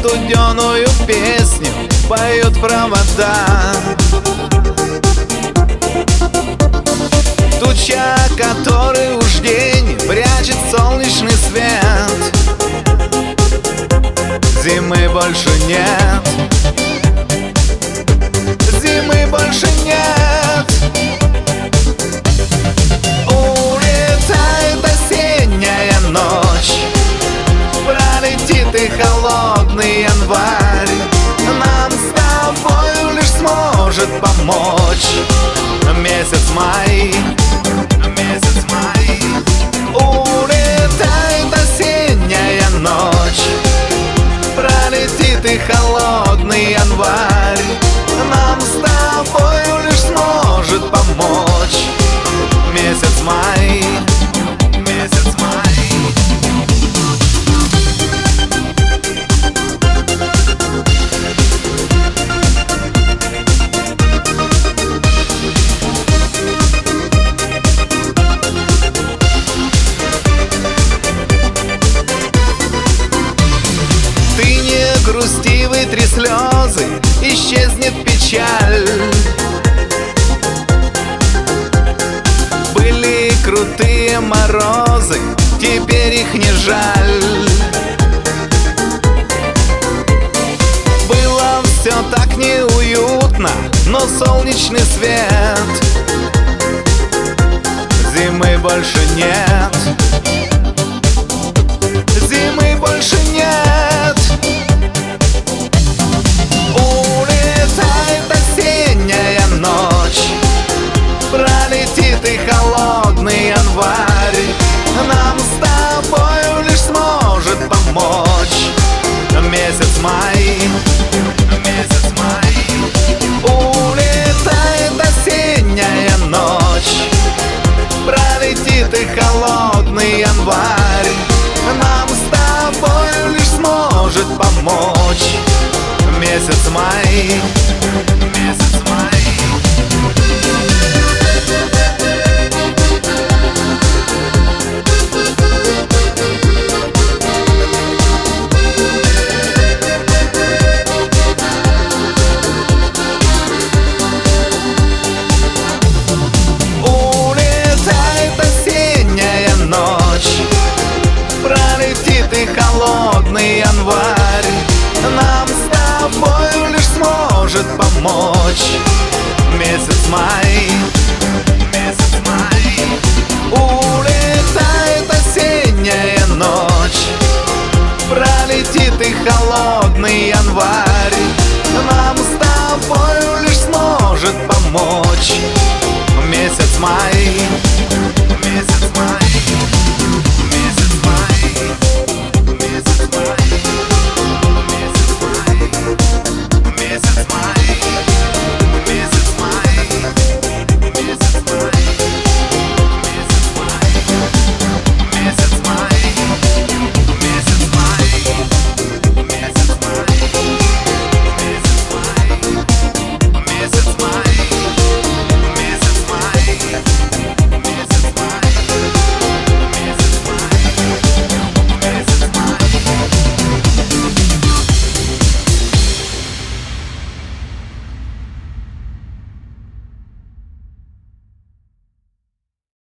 студеную песню поют провода. Туча, который уж день прячет солнечный свет. Зимы больше нет, зимы больше нет. Улетает осенняя ночь, пролетит и холодный январь. Нам с тобою лишь сможет помочь месяц май, месяц май. Улетает осенняя ночь, пролетит и холодный январь. Нам с тобою лишь сможет помочь месяц май, месяц май. Грусти, вытри слезы, исчезнет печаль. Были крутые морозы, теперь их не жаль. Было все так неуютно, но солнечный свет. Зимы больше нет, зимы больше нет. Улетает осенняя ночь, пролетит и холодный январь. Нам с тобою лишь сможет помочь месяц май, месяц май. Улетает осенняя ночь, пролетит и холодный январь. Нам с тобою лишь сможет помочь месяц май, месяц май. Улетает осенняя ночь, пролетит и холодный январь. Нам с тобою лишь сможет помочь месяц май, месяц май. Улетает осенняя ночь, пролетит и холодный январь. Нам с тобою лишь сможет помочь месяц май.